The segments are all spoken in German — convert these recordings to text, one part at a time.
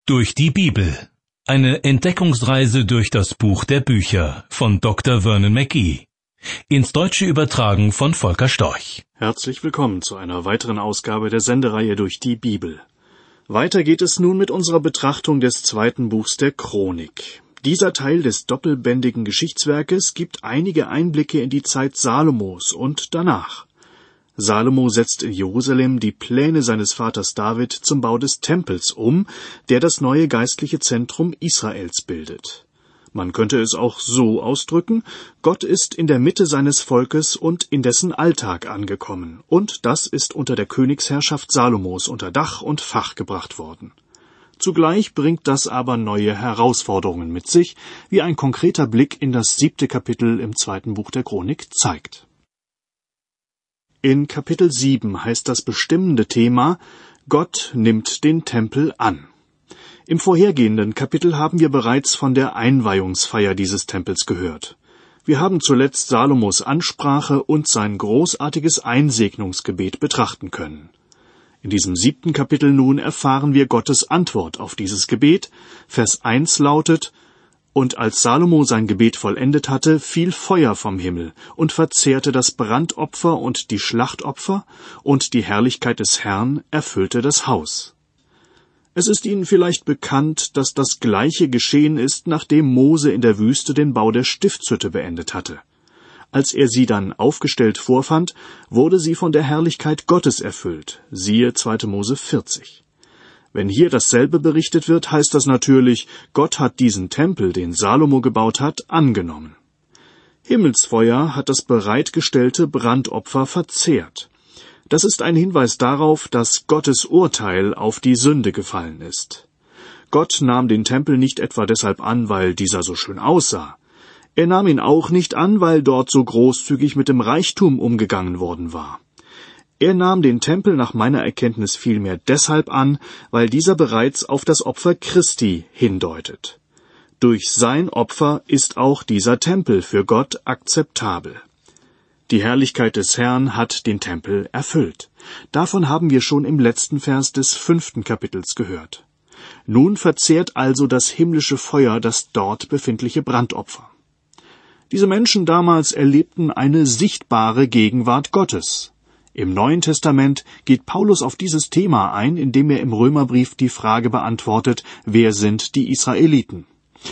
Durch die Bibel. Eine Entdeckungsreise durch das Buch der Bücher von Dr. Vernon McGee. Ins Deutsche übertragen von Volker Storch. Herzlich willkommen zu einer weiteren Ausgabe der Sendereihe Durch die Bibel. Weiter geht es nun mit unserer Betrachtung des zweiten Buchs der Chronik. Dieser Teil des doppelbändigen Geschichtswerkes gibt einige Einblicke in die Zeit Salomos und danach. Salomo setzt in Jerusalem die Pläne seines Vaters David zum Bau des Tempels um, der das neue geistliche Zentrum Israels bildet. Man könnte es auch so ausdrücken: Gott ist in der Mitte seines Volkes und in dessen Alltag angekommen, und das ist unter der Königsherrschaft Salomos unter Dach und Fach gebracht worden. Zugleich bringt das aber neue Herausforderungen mit sich, wie ein konkreter Blick in das 7. Kapitel im zweiten Buch der Chronik zeigt. In Kapitel 7 heißt das bestimmende Thema: Gott nimmt den Tempel an. Im vorhergehenden Kapitel haben wir bereits von der Einweihungsfeier dieses Tempels gehört. Wir haben zuletzt Salomos Ansprache und sein großartiges Einsegnungsgebet betrachten können. In diesem 7. Kapitel nun erfahren wir Gottes Antwort auf dieses Gebet. Vers 1 lautet: Und als Salomo sein Gebet vollendet hatte, fiel Feuer vom Himmel und verzehrte das Brandopfer und die Schlachtopfer, und die Herrlichkeit des Herrn erfüllte das Haus. Es ist Ihnen vielleicht bekannt, dass das Gleiche geschehen ist, nachdem Mose in der Wüste den Bau der Stiftshütte beendet hatte. Als er sie dann aufgestellt vorfand, wurde sie von der Herrlichkeit Gottes erfüllt. Siehe 2. Mose 40. Wenn hier dasselbe berichtet wird, heißt das natürlich, Gott hat diesen Tempel, den Salomo gebaut hat, angenommen. Himmelsfeuer hat das bereitgestellte Brandopfer verzehrt. Das ist ein Hinweis darauf, dass Gottes Urteil auf die Sünde gefallen ist. Gott nahm den Tempel nicht etwa deshalb an, weil dieser so schön aussah. Er nahm ihn auch nicht an, weil dort so großzügig mit dem Reichtum umgegangen worden war. Er nahm den Tempel nach meiner Erkenntnis vielmehr deshalb an, weil dieser bereits auf das Opfer Christi hindeutet. Durch sein Opfer ist auch dieser Tempel für Gott akzeptabel. Die Herrlichkeit des Herrn hat den Tempel erfüllt. Davon haben wir schon im letzten Vers des 5. Kapitels gehört. Nun verzehrt also das himmlische Feuer das dort befindliche Brandopfer. Diese Menschen damals erlebten eine sichtbare Gegenwart Gottes. Im Neuen Testament geht Paulus auf dieses Thema ein, indem er im Römerbrief die Frage beantwortet: Wer sind die Israeliten?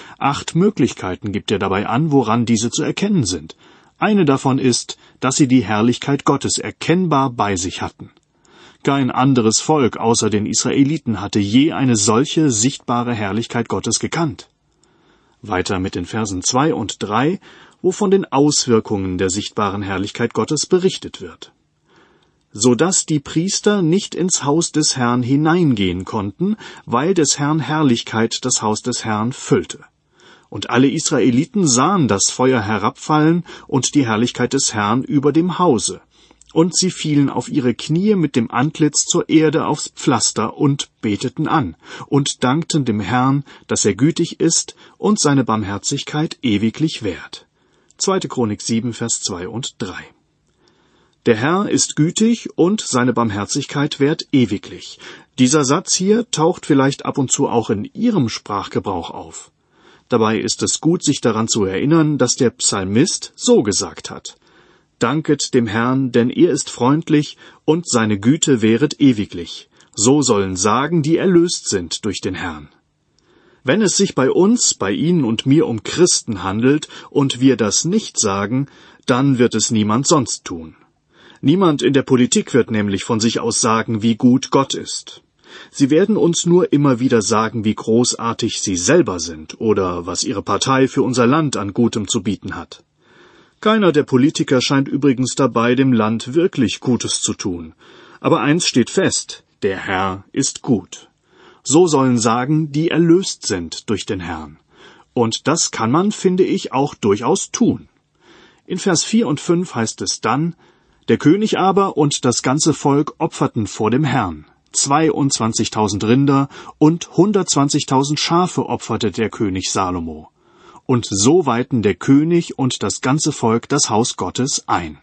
8 Möglichkeiten gibt er dabei an, woran diese zu erkennen sind. Eine davon ist, dass sie die Herrlichkeit Gottes erkennbar bei sich hatten. Kein anderes Volk außer den Israeliten hatte je eine solche sichtbare Herrlichkeit Gottes gekannt. Weiter mit den Versen 2 und 3, wo von den Auswirkungen der sichtbaren Herrlichkeit Gottes berichtet wird. So dass die Priester nicht ins Haus des Herrn hineingehen konnten, weil des Herrn Herrlichkeit das Haus des Herrn füllte. Und alle Israeliten sahen das Feuer herabfallen und die Herrlichkeit des Herrn über dem Hause. Und sie fielen auf ihre Knie mit dem Antlitz zur Erde aufs Pflaster und beteten an und dankten dem Herrn, dass er gütig ist und seine Barmherzigkeit ewiglich währt. 2. Chronik 7, Vers 2 und 3. Der Herr ist gütig und seine Barmherzigkeit währt ewiglich. Dieser Satz hier taucht vielleicht ab und zu auch in Ihrem Sprachgebrauch auf. Dabei ist es gut, sich daran zu erinnern, dass der Psalmist so gesagt hat: Danket dem Herrn, denn er ist freundlich und seine Güte währet ewiglich. So sollen sagen, die erlöst sind durch den Herrn. Wenn es sich bei uns, bei Ihnen und mir um Christen handelt und wir das nicht sagen, dann wird es niemand sonst tun. Niemand in der Politik wird nämlich von sich aus sagen, wie gut Gott ist. Sie werden uns nur immer wieder sagen, wie großartig sie selber sind oder was ihre Partei für unser Land an Gutem zu bieten hat. Keiner der Politiker scheint übrigens dabei, dem Land wirklich Gutes zu tun. Aber eins steht fest: Der Herr ist gut. So sollen sagen, die erlöst sind durch den Herrn. Und das kann man, finde ich, auch durchaus tun. In Vers 4 und 5 heißt es dann: Der König aber und das ganze Volk opferten vor dem Herrn. 22.000 Rinder und 120.000 Schafe opferte der König Salomo. Und so weihten der König und das ganze Volk das Haus Gottes ein.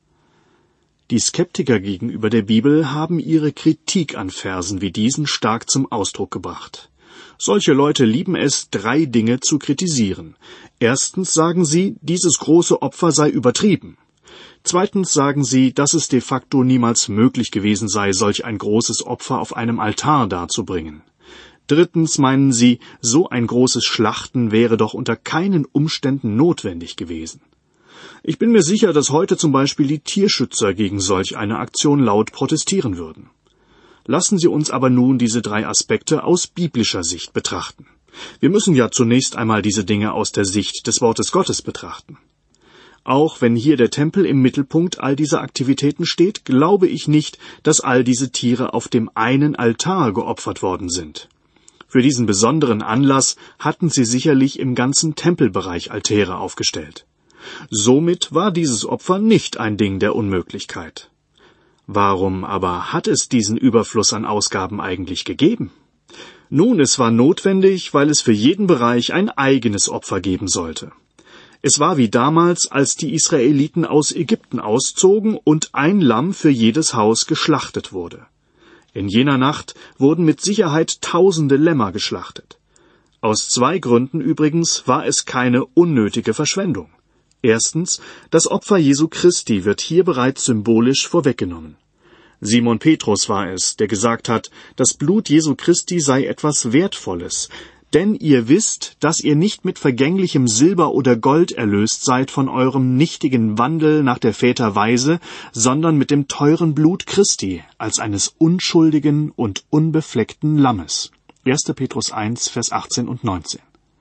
Die Skeptiker gegenüber der Bibel haben ihre Kritik an Versen wie diesen stark zum Ausdruck gebracht. Solche Leute lieben es, 3 Dinge zu kritisieren. Erstens sagen sie, dieses große Opfer sei übertrieben. Zweitens sagen sie, dass es de facto niemals möglich gewesen sei, solch ein großes Opfer auf einem Altar darzubringen. Drittens meinen sie, so ein großes Schlachten wäre doch unter keinen Umständen notwendig gewesen. Ich bin mir sicher, dass heute zum Beispiel die Tierschützer gegen solch eine Aktion laut protestieren würden. Lassen Sie uns aber nun diese 3 Aspekte aus biblischer Sicht betrachten. Wir müssen ja zunächst einmal diese Dinge aus der Sicht des Wortes Gottes betrachten. Auch wenn hier der Tempel im Mittelpunkt all dieser Aktivitäten steht, glaube ich nicht, dass all diese Tiere auf dem einen Altar geopfert worden sind. Für diesen besonderen Anlass hatten sie sicherlich im ganzen Tempelbereich Altäre aufgestellt. Somit war dieses Opfer nicht ein Ding der Unmöglichkeit. Warum aber hat es diesen Überfluss an Ausgaben eigentlich gegeben? Nun, es war notwendig, weil es für jeden Bereich ein eigenes Opfer geben sollte. Es war wie damals, als die Israeliten aus Ägypten auszogen und ein Lamm für jedes Haus geschlachtet wurde. In jener Nacht wurden mit Sicherheit tausende Lämmer geschlachtet. Aus 2 Gründen übrigens war es keine unnötige Verschwendung. Erstens, das Opfer Jesu Christi wird hier bereits symbolisch vorweggenommen. Simon Petrus war es, der gesagt hat, das Blut Jesu Christi sei etwas Wertvolles, denn ihr wisst, dass ihr nicht mit vergänglichem Silber oder Gold erlöst seid von eurem nichtigen Wandel nach der Väter Weise, sondern mit dem teuren Blut Christi, als eines unschuldigen und unbefleckten Lammes. 1. Petrus 1, Vers 18 und 19.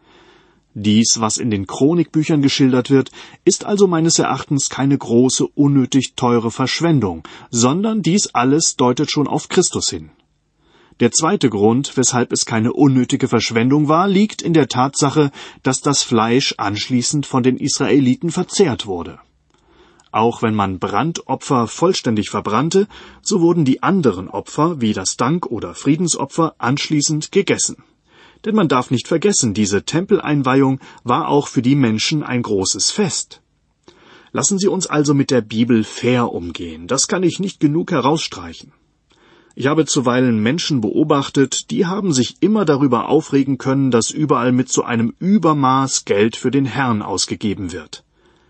Dies, was in den Chronikbüchern geschildert wird, ist also meines Erachtens keine große, unnötig teure Verschwendung, sondern dies alles deutet schon auf Christus hin. Der zweite Grund, weshalb es keine unnötige Verschwendung war, liegt in der Tatsache, dass das Fleisch anschließend von den Israeliten verzehrt wurde. Auch wenn man Brandopfer vollständig verbrannte, so wurden die anderen Opfer, wie das Dank- oder Friedensopfer, anschließend gegessen. Denn man darf nicht vergessen, diese Tempeleinweihung war auch für die Menschen ein großes Fest. Lassen Sie uns also mit der Bibel fair umgehen, das kann ich nicht genug herausstreichen. Ich habe zuweilen Menschen beobachtet, die haben sich immer darüber aufregen können, dass überall mit so einem Übermaß Geld für den Herrn ausgegeben wird.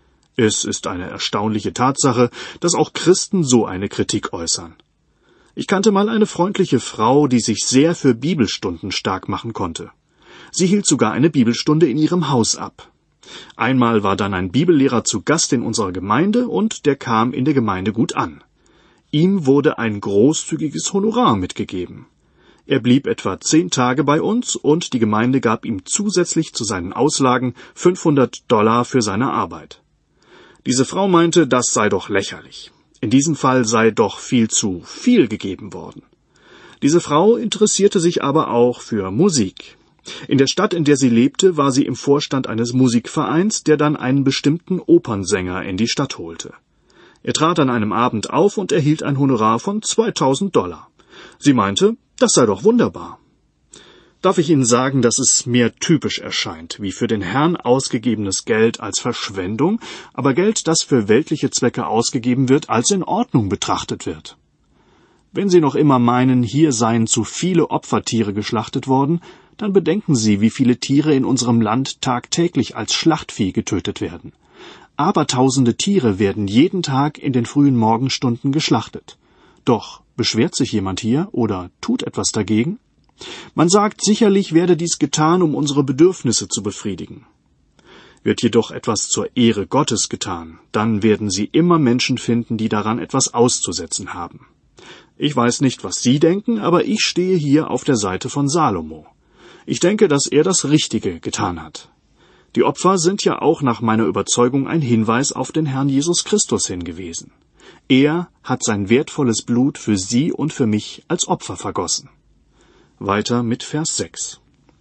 Es ist eine erstaunliche Tatsache, dass auch Christen so eine Kritik äußern. Ich kannte mal eine freundliche Frau, die sich sehr für Bibelstunden stark machen konnte. Sie hielt sogar eine Bibelstunde in ihrem Haus ab. Einmal war dann ein Bibellehrer zu Gast in unserer Gemeinde und der kam in der Gemeinde gut an. Ihm wurde ein großzügiges Honorar mitgegeben. Er blieb etwa 10 Tage bei uns und die Gemeinde gab ihm zusätzlich zu seinen Auslagen $500 für seine Arbeit. Diese Frau meinte, das sei doch lächerlich. In diesem Fall sei doch viel zu viel gegeben worden. Diese Frau interessierte sich aber auch für Musik. In der Stadt, in der sie lebte, war sie im Vorstand eines Musikvereins, der dann einen bestimmten Opernsänger in die Stadt holte. Er trat an einem Abend auf und erhielt ein Honorar von $2.000. Sie meinte, das sei doch wunderbar. Darf ich Ihnen sagen, dass es mir typisch erscheint, wie für den Herrn ausgegebenes Geld als Verschwendung, aber Geld, das für weltliche Zwecke ausgegeben wird, als in Ordnung betrachtet wird. Wenn Sie noch immer meinen, hier seien zu viele Opfertiere geschlachtet worden, dann bedenken Sie, wie viele Tiere in unserem Land tagtäglich als Schlachtvieh getötet werden. Abertausende Tiere werden jeden Tag in den frühen Morgenstunden geschlachtet. Doch beschwert sich jemand hier oder tut etwas dagegen? Man sagt, sicherlich werde dies getan, um unsere Bedürfnisse zu befriedigen. Wird jedoch etwas zur Ehre Gottes getan, dann werden Sie immer Menschen finden, die daran etwas auszusetzen haben. Ich weiß nicht, was Sie denken, aber ich stehe hier auf der Seite von Salomo. Ich denke, dass er das Richtige getan hat. Die Opfer sind ja auch nach meiner Überzeugung ein Hinweis auf den Herrn Jesus Christus hingewiesen. Er hat sein wertvolles Blut für Sie und für mich als Opfer vergossen. Weiter mit Vers 6.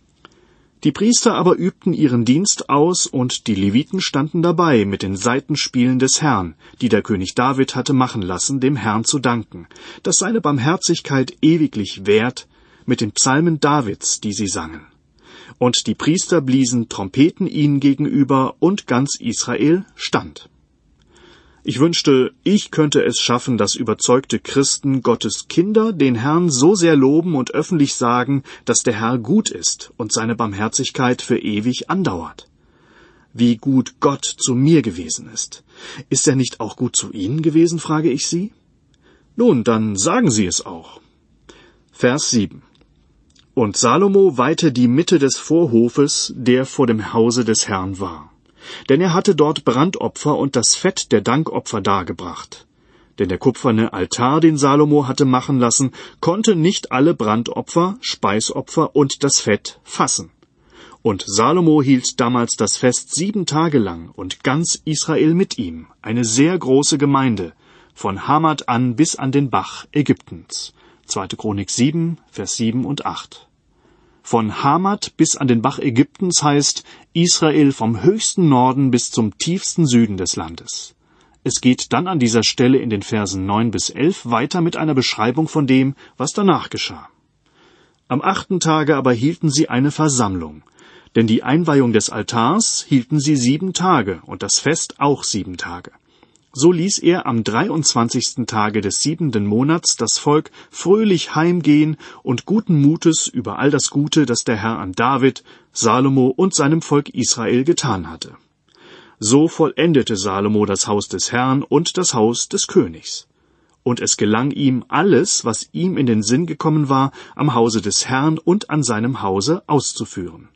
Die Priester aber übten ihren Dienst aus, und die Leviten standen dabei mit den Saitenspielen des Herrn, die der König David hatte machen lassen, dem Herrn zu danken, dass seine Barmherzigkeit ewiglich währt, mit den Psalmen Davids, die sie sangen. Und die Priester bliesen Trompeten ihnen gegenüber, und ganz Israel stand. Ich wünschte, ich könnte es schaffen, dass überzeugte Christen, Gottes Kinder, den Herrn so sehr loben und öffentlich sagen, dass der Herr gut ist und seine Barmherzigkeit für ewig andauert. Wie gut Gott zu mir gewesen ist. Ist er nicht auch gut zu Ihnen gewesen, frage ich Sie? Nun, dann sagen Sie es auch. Vers 7. Und Salomo weihte die Mitte des Vorhofes, der vor dem Hause des Herrn war. Denn er hatte dort Brandopfer und das Fett der Dankopfer dargebracht. Denn der kupferne Altar, den Salomo hatte machen lassen, konnte nicht alle Brandopfer, Speisopfer und das Fett fassen. Und Salomo hielt damals das Fest 7 Tage lang und ganz Israel mit ihm, eine sehr große Gemeinde, von Hamat an bis an den Bach Ägyptens. 2. Chronik 7, Vers 7 und 8. Von Hamat bis an den Bach Ägyptens heißt Israel vom höchsten Norden bis zum tiefsten Süden des Landes. Es geht dann an dieser Stelle in den Versen 9 bis 11 weiter mit einer Beschreibung von dem, was danach geschah. Am 8. Tage aber hielten sie eine Versammlung, denn die Einweihung des Altars hielten sie 7 Tage und das Fest auch 7 Tage. So ließ er am 23. Tage des 7. Monats das Volk fröhlich heimgehen und guten Mutes über all das Gute, das der Herr an David, Salomo und seinem Volk Israel getan hatte. So vollendete Salomo das Haus des Herrn und das Haus des Königs. Und es gelang ihm alles, was ihm in den Sinn gekommen war, am Hause des Herrn und an seinem Hause auszuführen.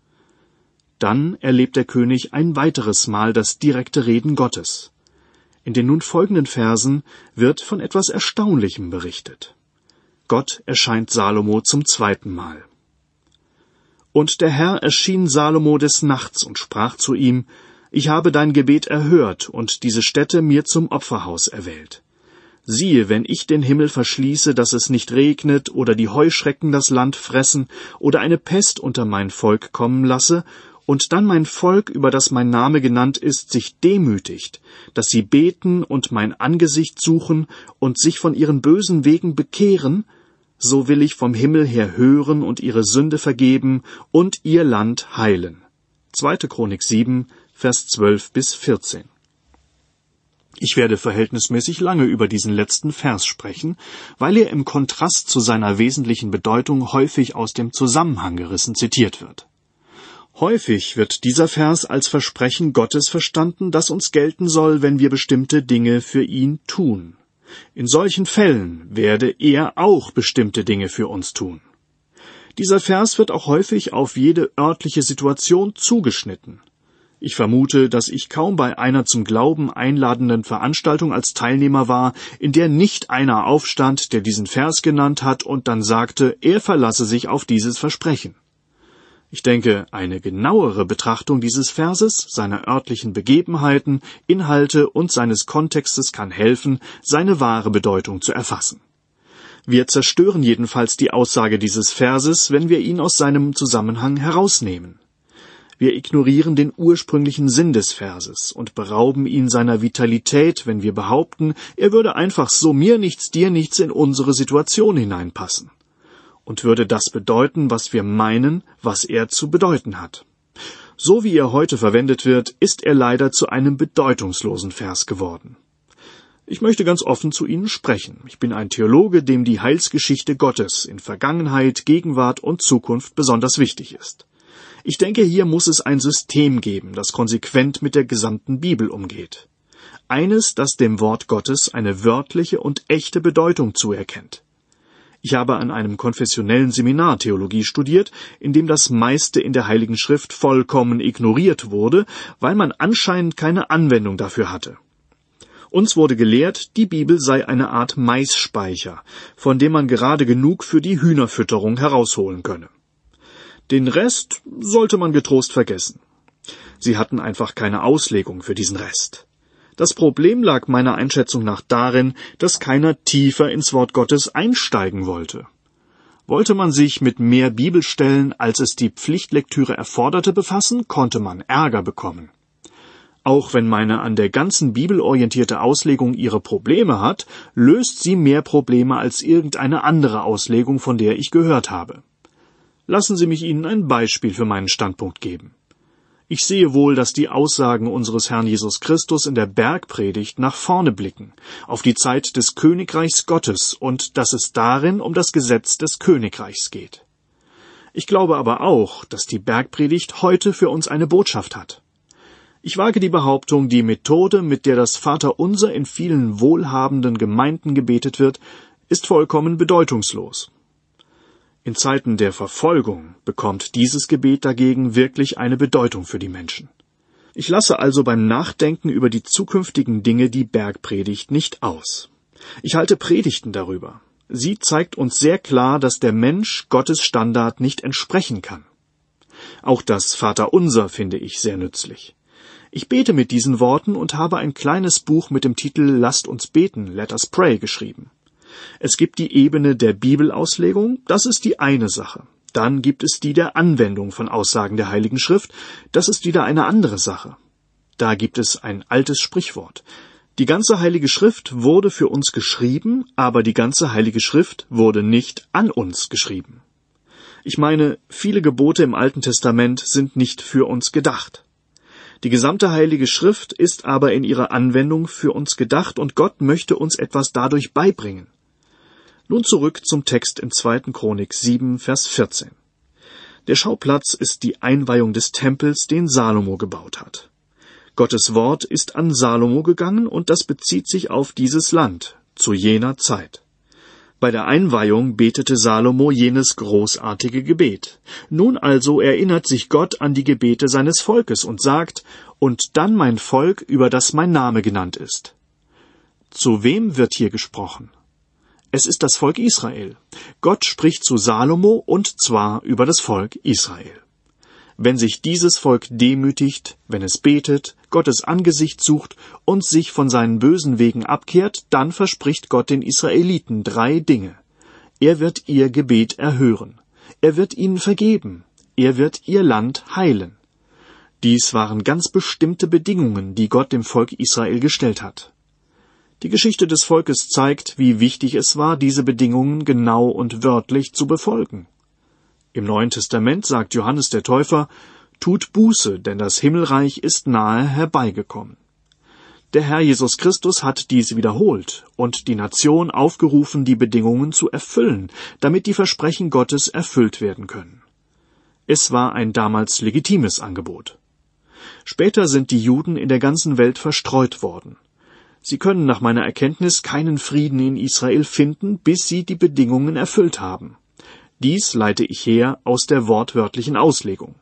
Dann erlebt der König ein weiteres Mal das direkte Reden Gottes. In den nun folgenden Versen wird von etwas Erstaunlichem berichtet. Gott erscheint Salomo zum 2. Mal. Und der Herr erschien Salomo des Nachts und sprach zu ihm: Ich habe dein Gebet erhört und diese Stätte mir zum Opferhaus erwählt. Siehe, wenn ich den Himmel verschließe, dass es nicht regnet oder die Heuschrecken das Land fressen oder eine Pest unter mein Volk kommen lasse, und dann mein Volk, über das mein Name genannt ist, sich demütigt, dass sie beten und mein Angesicht suchen und sich von ihren bösen Wegen bekehren, so will ich vom Himmel her hören und ihre Sünde vergeben und ihr Land heilen. 2. Chronik 7, Vers 12 bis 14. Ich werde verhältnismäßig lange über diesen letzten Vers sprechen, weil er im Kontrast zu seiner wesentlichen Bedeutung häufig aus dem Zusammenhang gerissen zitiert wird. Häufig wird dieser Vers als Versprechen Gottes verstanden, das uns gelten soll, wenn wir bestimmte Dinge für ihn tun. In solchen Fällen werde er auch bestimmte Dinge für uns tun. Dieser Vers wird auch häufig auf jede örtliche Situation zugeschnitten. Ich vermute, dass ich kaum bei einer zum Glauben einladenden Veranstaltung als Teilnehmer war, in der nicht einer aufstand, der diesen Vers genannt hat und dann sagte, er verlasse sich auf dieses Versprechen. Ich denke, eine genauere Betrachtung dieses Verses, seiner örtlichen Begebenheiten, Inhalte und seines Kontextes kann helfen, seine wahre Bedeutung zu erfassen. Wir zerstören jedenfalls die Aussage dieses Verses, wenn wir ihn aus seinem Zusammenhang herausnehmen. Wir ignorieren den ursprünglichen Sinn des Verses und berauben ihn seiner Vitalität, wenn wir behaupten, er würde einfach so mir nichts, dir nichts in unsere Situation hineinpassen. Und würde das bedeuten, was wir meinen, was er zu bedeuten hat. So wie er heute verwendet wird, ist er leider zu einem bedeutungslosen Vers geworden. Ich möchte ganz offen zu Ihnen sprechen. Ich bin ein Theologe, dem die Heilsgeschichte Gottes in Vergangenheit, Gegenwart und Zukunft besonders wichtig ist. Ich denke, hier muss es ein System geben, das konsequent mit der gesamten Bibel umgeht. Eines, das dem Wort Gottes eine wörtliche und echte Bedeutung zuerkennt. Ich habe an einem konfessionellen Seminar Theologie studiert, in dem das meiste in der Heiligen Schrift vollkommen ignoriert wurde, weil man anscheinend keine Anwendung dafür hatte. Uns wurde gelehrt, die Bibel sei eine Art Maisspeicher, von dem man gerade genug für die Hühnerfütterung herausholen könne. Den Rest sollte man getrost vergessen. Sie hatten einfach keine Auslegung für diesen Rest. Das Problem lag meiner Einschätzung nach darin, dass keiner tiefer ins Wort Gottes einsteigen wollte. Wollte man sich mit mehr Bibelstellen, als es die Pflichtlektüre erforderte, befassen, konnte man Ärger bekommen. Auch wenn meine an der ganzen Bibel orientierte Auslegung ihre Probleme hat, löst sie mehr Probleme als irgendeine andere Auslegung, von der ich gehört habe. Lassen Sie mich Ihnen ein Beispiel für meinen Standpunkt geben. Ich sehe wohl, dass die Aussagen unseres Herrn Jesus Christus in der Bergpredigt nach vorne blicken, auf die Zeit des Königreichs Gottes und dass es darin um das Gesetz des Königreichs geht. Ich glaube aber auch, dass die Bergpredigt heute für uns eine Botschaft hat. Ich wage die Behauptung, die Methode, mit der das Vaterunser in vielen wohlhabenden Gemeinden gebetet wird, ist vollkommen bedeutungslos. In Zeiten der Verfolgung bekommt dieses Gebet dagegen wirklich eine Bedeutung für die Menschen. Ich lasse also beim Nachdenken über die zukünftigen Dinge die Bergpredigt nicht aus. Ich halte Predigten darüber. Sie zeigt uns sehr klar, dass der Mensch Gottes Standard nicht entsprechen kann. Auch das Vaterunser finde ich sehr nützlich. Ich bete mit diesen Worten und habe ein kleines Buch mit dem Titel »Lasst uns beten, Let us pray« geschrieben. Es gibt die Ebene der Bibelauslegung, das ist die eine Sache. Dann gibt es die der Anwendung von Aussagen der Heiligen Schrift, das ist wieder eine andere Sache. Da gibt es ein altes Sprichwort. Die ganze Heilige Schrift wurde für uns geschrieben, aber die ganze Heilige Schrift wurde nicht an uns geschrieben. Ich meine, viele Gebote im Alten Testament sind nicht für uns gedacht. Die gesamte Heilige Schrift ist aber in ihrer Anwendung für uns gedacht und Gott möchte uns etwas dadurch beibringen. Nun zurück zum Text in 2. Chronik 7, Vers 14. Der Schauplatz ist die Einweihung des Tempels, den Salomo gebaut hat. Gottes Wort ist an Salomo gegangen und das bezieht sich auf dieses Land, zu jener Zeit. Bei der Einweihung betete Salomo jenes großartige Gebet. Nun also erinnert sich Gott an die Gebete seines Volkes und sagt, »Und dann mein Volk, über das mein Name genannt ist.« Zu wem wird hier gesprochen? Es ist das Volk Israel. Gott spricht zu Salomo und zwar über das Volk Israel. Wenn sich dieses Volk demütigt, wenn es betet, Gottes Angesicht sucht und sich von seinen bösen Wegen abkehrt, dann verspricht Gott den Israeliten 3 Dinge. Er wird ihr Gebet erhören. Er wird ihnen vergeben. Er wird ihr Land heilen. Dies waren ganz bestimmte Bedingungen, die Gott dem Volk Israel gestellt hat. Die Geschichte des Volkes zeigt, wie wichtig es war, diese Bedingungen genau und wörtlich zu befolgen. Im Neuen Testament sagt Johannes der Täufer, »Tut Buße, denn das Himmelreich ist nahe herbeigekommen.« Der Herr Jesus Christus hat dies wiederholt und die Nation aufgerufen, die Bedingungen zu erfüllen, damit die Versprechen Gottes erfüllt werden können. Es war ein damals legitimes Angebot. Später sind die Juden in der ganzen Welt verstreut worden. Sie können nach meiner Erkenntnis keinen Frieden in Israel finden, bis sie die Bedingungen erfüllt haben. Dies leite ich her aus der wortwörtlichen Auslegung.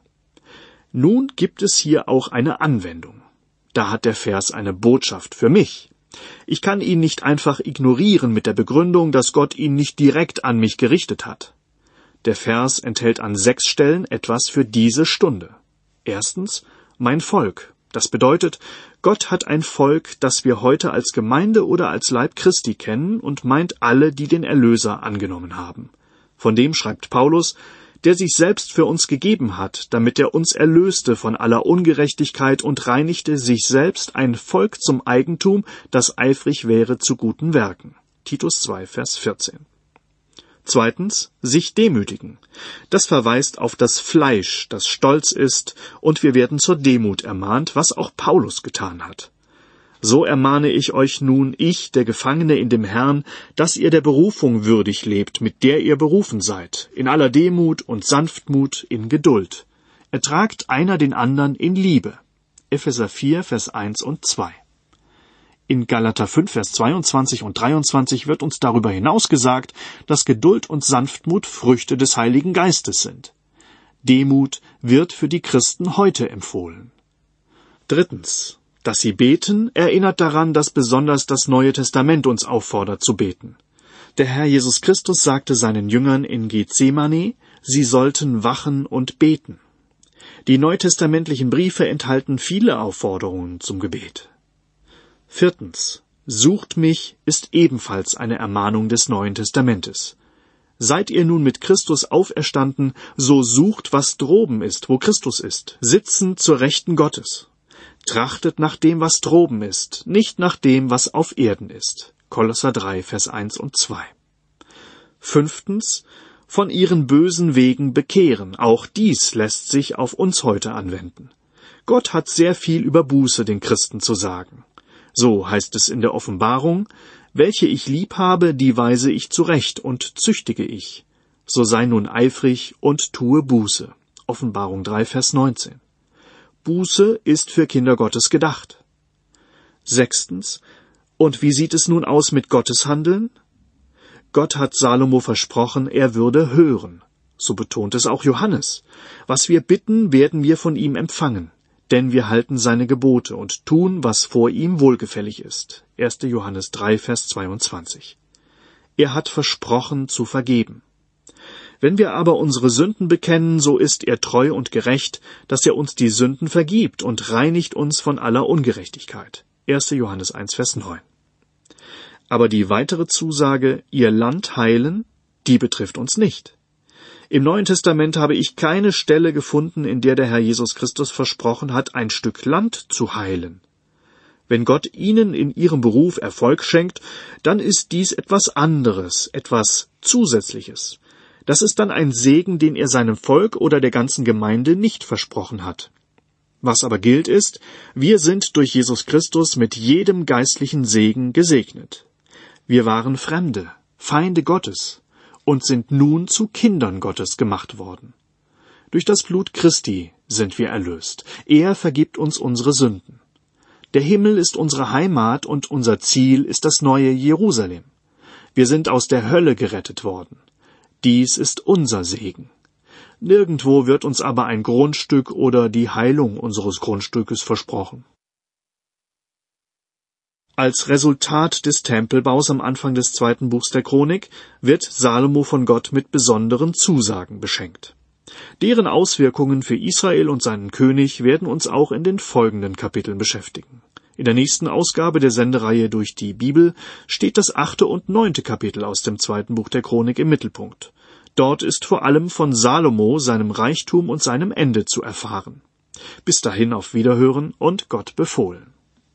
Nun gibt es hier auch eine Anwendung. Da hat der Vers eine Botschaft für mich. Ich kann ihn nicht einfach ignorieren mit der Begründung, dass Gott ihn nicht direkt an mich gerichtet hat. Der Vers enthält an 6 Stellen etwas für diese Stunde. Erstens, mein Volk. Das bedeutet, Gott hat ein Volk, das wir heute als Gemeinde oder als Leib Christi kennen und meint alle, die den Erlöser angenommen haben. Von dem schreibt Paulus, der sich selbst für uns gegeben hat, damit er uns erlöste von aller Ungerechtigkeit und reinigte sich selbst ein Volk zum Eigentum, das eifrig wäre zu guten Werken. Titus 2, Vers 14. Zweitens, sich demütigen. Das verweist auf das Fleisch, das stolz ist, und wir werden zur Demut ermahnt, was auch Paulus getan hat. So ermahne ich euch nun, ich, der Gefangene in dem Herrn, dass ihr der Berufung würdig lebt, mit der ihr berufen seid, in aller Demut und Sanftmut, in Geduld. Ertragt einer den anderen in Liebe. Epheser 4, Vers 1 und 2. In Galater 5, Vers 22 und 23 wird uns darüber hinaus gesagt, dass Geduld und Sanftmut Früchte des Heiligen Geistes sind. Demut wird für die Christen heute empfohlen. Drittens, dass sie beten, erinnert daran, dass besonders das Neue Testament uns auffordert zu beten. Der Herr Jesus Christus sagte seinen Jüngern in Gethsemane, sie sollten wachen und beten. Die neutestamentlichen Briefe enthalten viele Aufforderungen zum Gebet. Viertens, sucht mich ist ebenfalls eine Ermahnung des Neuen Testamentes. Seid ihr nun mit Christus auferstanden, so sucht, was droben ist, wo Christus ist, sitzend zur Rechten Gottes. Trachtet nach dem, was droben ist, nicht nach dem, was auf Erden ist. Kolosser 3, Vers 1 und 2. Fünftens, von ihren bösen Wegen bekehren. Auch dies lässt sich auf uns heute anwenden. Gott hat sehr viel über Buße den Christen zu sagen. So heißt es in der Offenbarung: Welche ich lieb habe, die weise ich zurecht und züchtige ich. So sei nun eifrig und tue Buße. Offenbarung 3, Vers 19. Buße ist für Kinder Gottes gedacht. 6. Und wie sieht es nun aus mit Gottes Handeln? Gott hat Salomo versprochen, er würde hören. So betont es auch Johannes. Was wir bitten, werden wir von ihm empfangen, denn wir halten seine Gebote und tun, was vor ihm wohlgefällig ist. 1. Johannes 3, Vers 22. Er hat versprochen zu vergeben. Wenn wir aber unsere Sünden bekennen, so ist er treu und gerecht, dass er uns die Sünden vergibt und reinigt uns von aller Ungerechtigkeit. 1. Johannes 1, Vers 9. Aber die weitere Zusage, ihr Land heilen, die betrifft uns nicht. Im Neuen Testament habe ich keine Stelle gefunden, in der der Herr Jesus Christus versprochen hat, ein Stück Land zu heilen. Wenn Gott ihnen in ihrem Beruf Erfolg schenkt, dann ist dies etwas anderes, etwas Zusätzliches. Das ist dann ein Segen, den er seinem Volk oder der ganzen Gemeinde nicht versprochen hat. Was aber gilt ist, wir sind durch Jesus Christus mit jedem geistlichen Segen gesegnet. Wir waren Fremde, Feinde Gottes und sind nun zu Kindern Gottes gemacht worden. Durch das Blut Christi sind wir erlöst. Er vergibt uns unsere Sünden. Der Himmel ist unsere Heimat und unser Ziel ist das neue Jerusalem. Wir sind aus der Hölle gerettet worden. Dies ist unser Segen. Nirgendwo wird uns aber ein Grundstück oder die Heilung unseres Grundstückes versprochen. Als Resultat des Tempelbaus am Anfang des 2. Buchs der Chronik wird Salomo von Gott mit besonderen Zusagen beschenkt. Deren Auswirkungen für Israel und seinen König werden uns auch in den folgenden Kapiteln beschäftigen. In der nächsten Ausgabe der Sendereihe durch die Bibel steht das 8. und 9. Kapitel aus dem 2. Buch der Chronik im Mittelpunkt. Dort ist vor allem von Salomo, seinem Reichtum und seinem Ende zu erfahren. Bis dahin auf Wiederhören und Gott befohlen.